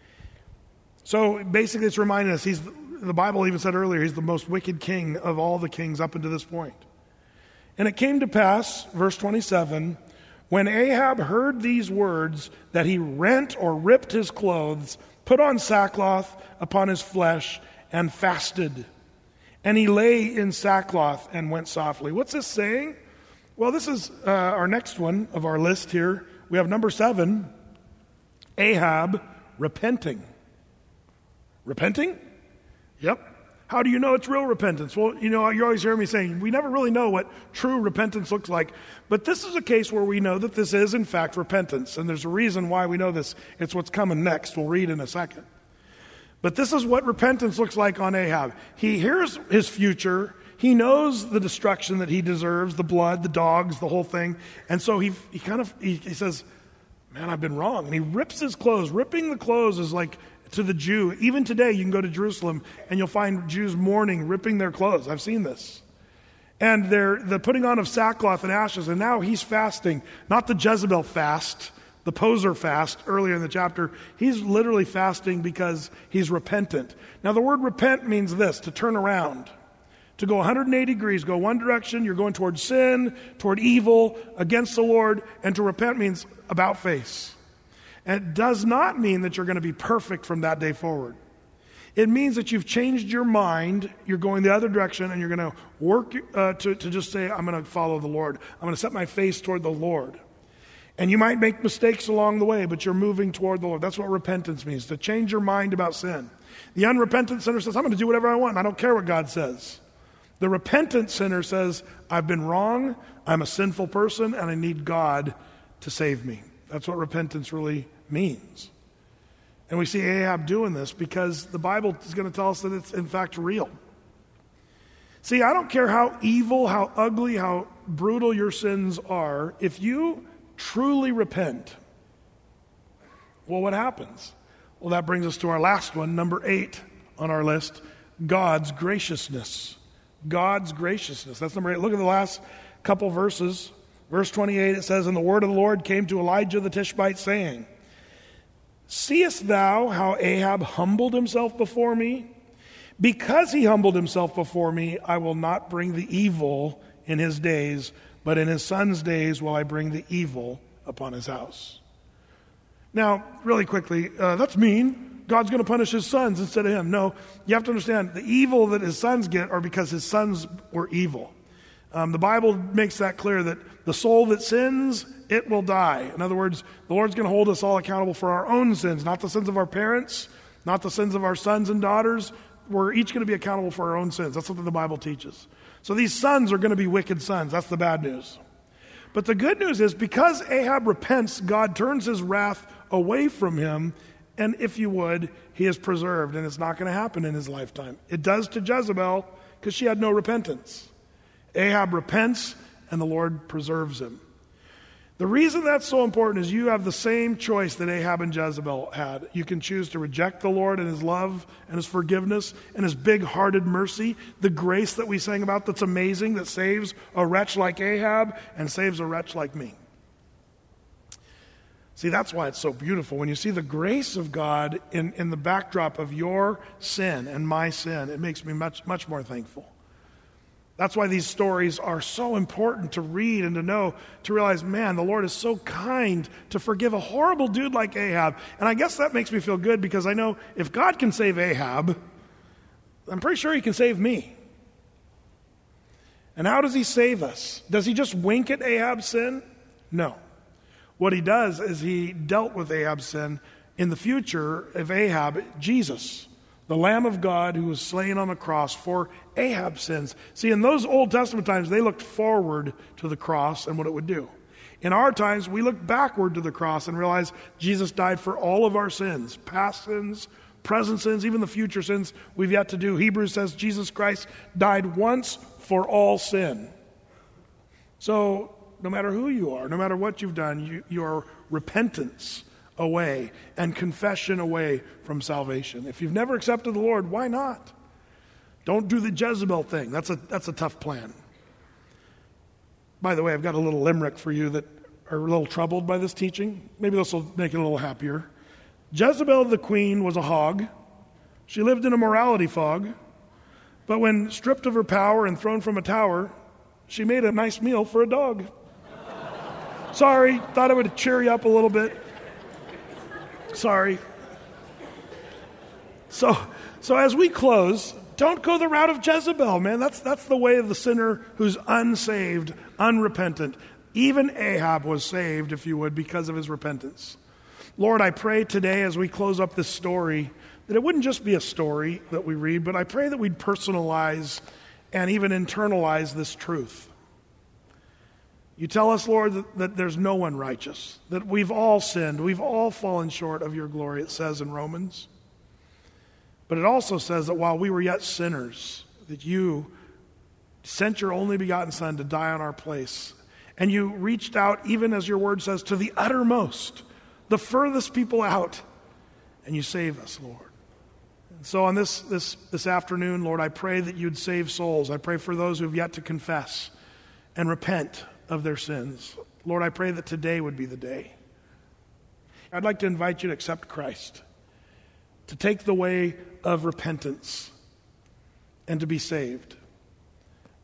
S2: So basically it's reminding us, the Bible even said earlier, he's the most wicked king of all the kings up until this point. And it came to pass, verse 27, when Ahab heard these words, that he rent or ripped his clothes, put on sackcloth upon his flesh, and fasted. And he lay in sackcloth and went softly. What's this saying? Well, this is our next one of our list here. We have number 7, Ahab repenting. Repenting? Yep. How do you know it's real repentance? Well, you always hear me saying, we never really know what true repentance looks like. But this is a case where we know that this is, in fact, repentance. And there's a reason why we know this. It's what's coming next. We'll read in a second. But this is what repentance looks like on Ahab. He hears his future. He knows the destruction that he deserves, the blood, the dogs, the whole thing. And so he says, man, I've been wrong. And he rips his clothes. Ripping the clothes is like, to the Jew, even today you can go to Jerusalem and you'll find Jews mourning, ripping their clothes. I've seen this. And they're the putting on of sackcloth and ashes, and now he's fasting. Not the Jezebel fast, the poser fast earlier in the chapter. He's literally fasting because he's repentant. Now the word repent means this, to turn around. to go 180 degrees, go one direction, you're going toward sin, toward evil, against the Lord, and to repent means about face. And it does not mean that you're going to be perfect from that day forward. It means that you've changed your mind, you're going the other direction, and you're going to work to just say, I'm going to follow the Lord. I'm going to set my face toward the Lord. And you might make mistakes along the way, but you're moving toward the Lord. That's what repentance means, to change your mind about sin. The unrepentant sinner says, I'm going to do whatever I want, and I don't care what God says. The repentant sinner says, I've been wrong, I'm a sinful person, and I need God to save me. That's what repentance really means. And we see Ahab doing this because the Bible is going to tell us that it's in fact real. See, I don't care how evil, how ugly, how brutal your sins are, if you truly repent, well, what happens? Well, that brings us to our last one, number 8 on our list, God's graciousness. God's graciousness. That's number 8. Look at the last couple verses. Verse 28, it says, And the word of the Lord came to Elijah the Tishbite, saying, Seest thou how Ahab humbled himself before me? Because he humbled himself before me, I will not bring the evil in his days, but in his son's days will I bring the evil upon his house. Now, really quickly, that's mean. God's going to punish his sons instead of him. No, you have to understand, the evil that his sons get are because his sons were evil. The Bible makes that clear that the soul that sins, it will die. In other words, the Lord's going to hold us all accountable for our own sins, not the sins of our parents, not the sins of our sons and daughters. We're each going to be accountable for our own sins. That's what the Bible teaches. So these sons are going to be wicked sons. That's the bad news. But the good news is because Ahab repents, God turns his wrath away from him, and if you would, he is preserved, and it's not going to happen in his lifetime. It does to Jezebel because she had no repentance. Ahab repents, and the Lord preserves him. The reason that's so important is you have the same choice that Ahab and Jezebel had. You can choose to reject the Lord and his love and his forgiveness and his big-hearted mercy, the grace that we sang about that's amazing, that saves a wretch like Ahab and saves a wretch like me. See, that's why it's so beautiful. When you see the grace of God in the backdrop of your sin and my sin, it makes me much, much more thankful. That's why these stories are so important to read and to know, to realize, man, the Lord is so kind to forgive a horrible dude like Ahab. And I guess that makes me feel good because I know if God can save Ahab, I'm pretty sure he can save me. And how does he save us? Does he just wink at Ahab's sin? No. What he does is he dealt with Ahab's sin in the future of Ahab, Jesus, the Lamb of God who was slain on the cross for Ahab's sins. See, in those Old Testament times, they looked forward to the cross and what it would do. In our times, we look backward to the cross and realize Jesus died for all of our sins, past sins, present sins, even the future sins we've yet to do. Hebrews says Jesus Christ died once for all sin. So, no matter who you are, no matter what you've done, your repentance away and confession away from salvation. If you've never accepted the Lord, why not? Don't do the Jezebel thing. That's a tough plan. By the way, I've got a little limerick for you that are a little troubled by this teaching. Maybe this will make it a little happier. Jezebel the queen was a hog. She lived in a morality fog. But when stripped of her power and thrown from a tower, she made a nice meal for a dog. Sorry, thought I would cheer you up a little bit. Sorry. So as we close, don't go the route of Jezebel, man. That's the way of the sinner who's unsaved, unrepentant. Even Ahab was saved, if you would, because of his repentance. Lord, I pray today as we close up this story that it wouldn't just be a story that we read, but I pray that we'd personalize and even internalize this truth. You tell us, Lord, that there's no one righteous, that we've all sinned, we've all fallen short of your glory, it says in Romans. But it also says that while we were yet sinners, that you sent your only begotten Son to die on our place. And you reached out, even as your word says, to the uttermost, the furthest people out, and you save us, Lord. And so on this afternoon, Lord, I pray that you'd save souls. I pray for those who have yet to confess and repent of their sins. Lord, I pray that today would be the day. I'd like to invite you to accept Christ, to take the way of repentance, and to be saved.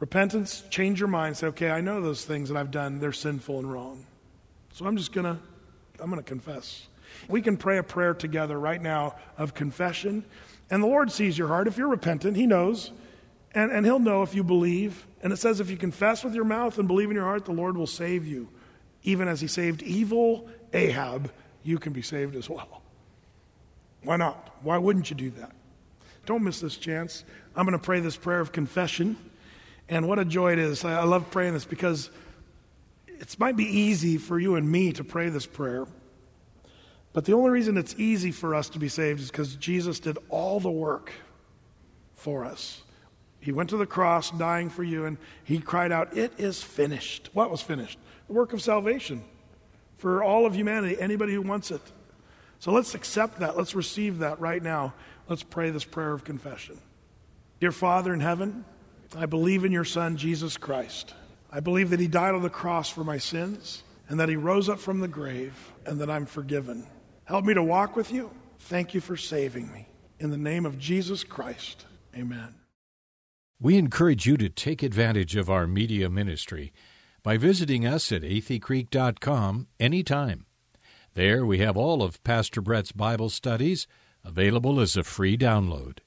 S2: Repentance, change your mind. Say, okay, I know those things that I've done, they're sinful and wrong. So I'm going to confess. We can pray a prayer together right now of confession. And the Lord sees your heart. If you're repentant, He knows. And He'll know if you believe. And it says if you confess with your mouth and believe in your heart, the Lord will save you. Even as He saved evil Ahab, you can be saved as well. Why not? Why wouldn't you do that? Don't miss this chance. I'm going to pray this prayer of confession. And what a joy it is. I love praying this because it might be easy for you and me to pray this prayer. But the only reason it's easy for us to be saved is because Jesus did all the work for us. He went to the cross dying for you, and He cried out, "It is finished." What was finished? The work of salvation for all of humanity, anybody who wants it. So let's accept that. Let's receive that right now. Let's pray this prayer of confession. Dear Father in heaven, I believe in your Son, Jesus Christ. I believe that He died on the cross for my sins and that He rose up from the grave and that I'm forgiven. Help me to walk with you. Thank you for saving me. In the name of Jesus Christ, amen.
S1: We encourage you to take advantage of our media ministry by visiting us at atheycreek.com anytime. There we have all of Pastor Brett's Bible studies available as a free download.